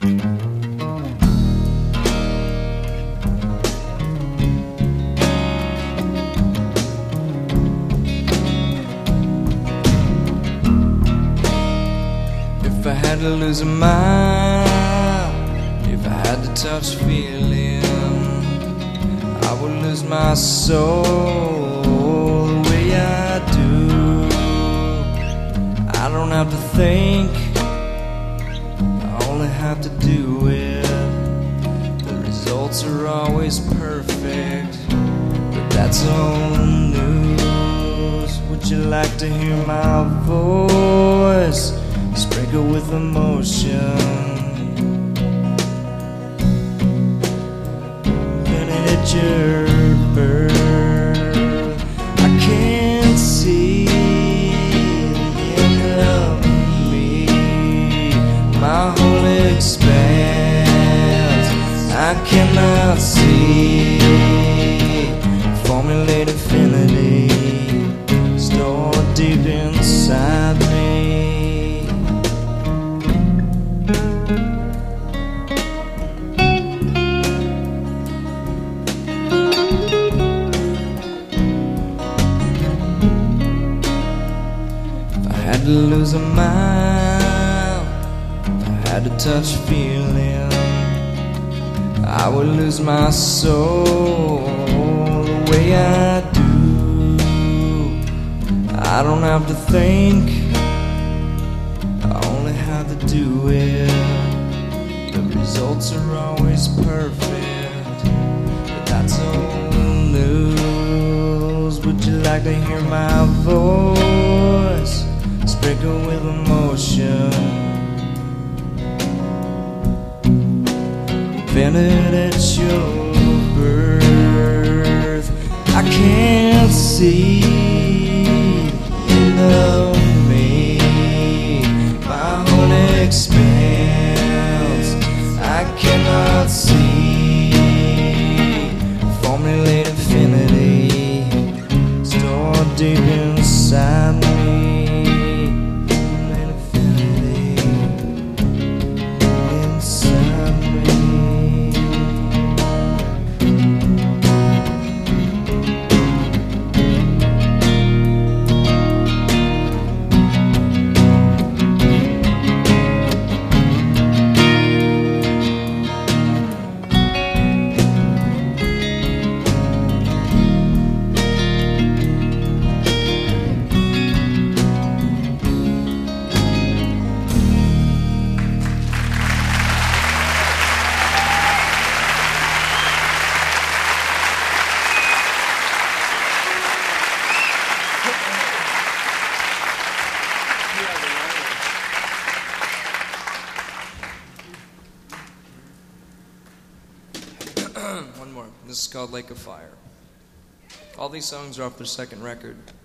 If I had to lose a mind, if I had to touch feeling, I would lose my soul the way I do. I don't have to think, I only have to do it. The results are always perfect, but that's old news. Would you like to hear my voice sprinkle with emotion? Then it hit your birth. I can't see the end of me. My whole expanse I cannot see. Formulate infinity stored deep inside me. To lose a mile, if I had to touch feeling, I would lose my soul the way I do. I don't have to think, I only have to do it. The results are always perfect, but that's old news. Would you like to hear my voice sprinkle with emotion? Invented at your birth. I can't see the end of me. My whole expanse I cannot see. Formulate infinity stored deep inside me. One more. This is called Lake of Fire. All these songs are off their second record.